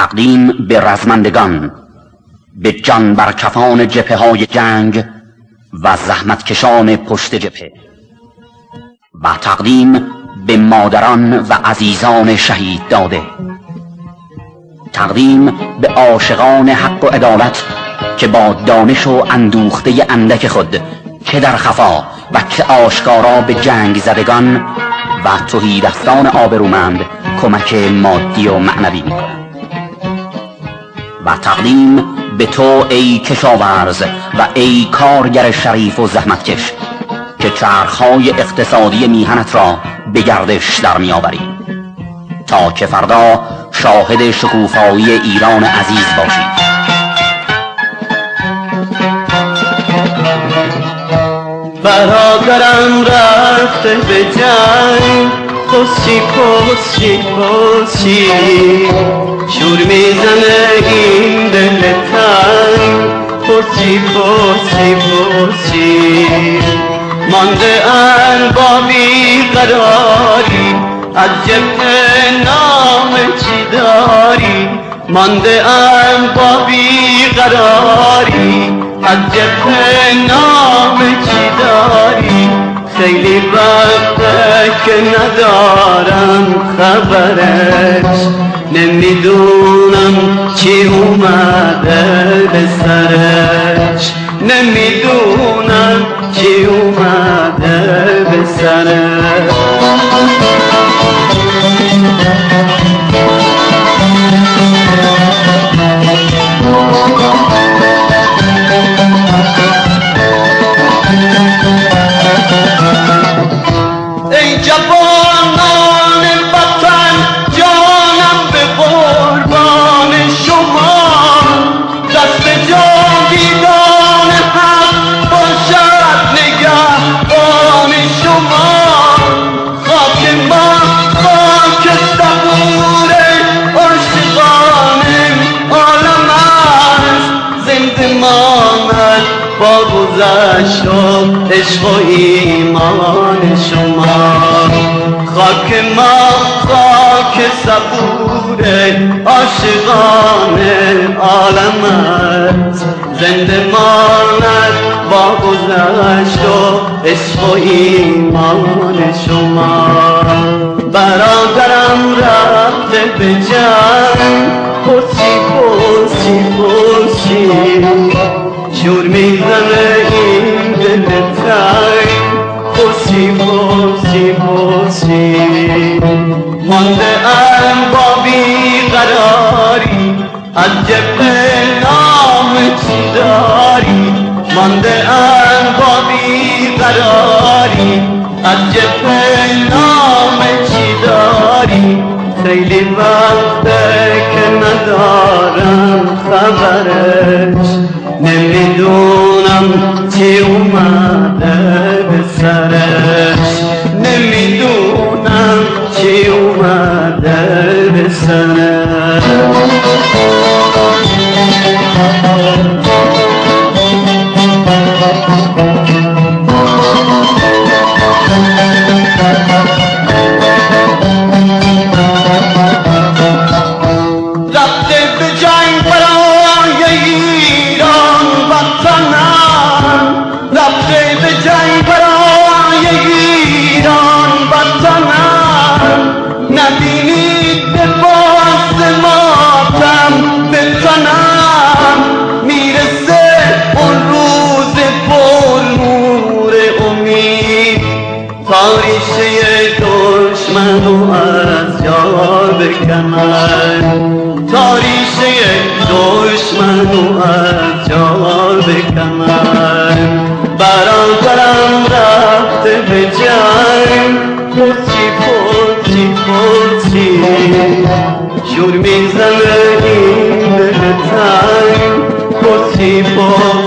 تقدیم به رزمندگان، به جان بر کفان جبهه های جنگ و زحمتکشان پشت جبهه، و تقدیم به مادران و عزیزان شهید داده، تقدیم به عاشقان حق و عدالت که با دانش و اندوخته اندک خود که در خفا و که آشکارا به جنگ زدگان و تهیدستان آبرومند کمک مادی و معنوی می‌کنند. و تقدیم به تو ای کشاورز و ای کارگر شریف و زحمتکش که چرخهای اقتصادی میهنت را به گردش در میآوری تا که فردا شاهد شکوفایی ایران عزیز باشید. برادرم رفته به جنگ، پسی پسی پسی شور میزنه این دل تنگ، پسی پسی پسی مانده اربابی قراری، از جبهه نام چی داری؟ مانده اربابی قراری، از جبهه نام چی داری؟ خیلی وقته که ندارم خبرش، نمیدونم چی اومده به سرش، نمیدونم چی اومده به سرش. ای جوانان وطن، جانم به قربان شما، دست جاویدان حق باشد نگهبان شما. خاک ما خاک صبور عاشقان عالم است، زنده ماند با گذشت و عشق و ایمان شما. خاک ما خاک صبور عاشقان عالم است، زنده ماند با گذشت و عشق و ایمان شما. برادرم رفته به جنگ، پسی پسی پسی شور میزنه این دل تنگ، پسی پسی پسی مانده اربابی قراری، از جبهه نام چی داری؟ مانده اربابی قراری، از جبهه نام چی داری؟ خیلی وقته که ندارم خبرش، نمیدونم چی اومده به سرش، نمیدونم چی اومده به سرش. نبینید به باز ماتم بتنم، میرسه اون روز پر نور امید، تاریشه دشمنو از جا بکنم، تاریشه دشمنو از جا بکنم. برادرم رفته به جنگ، پسی پسی پسی شور میزنه این دل تنگ، پسی پسی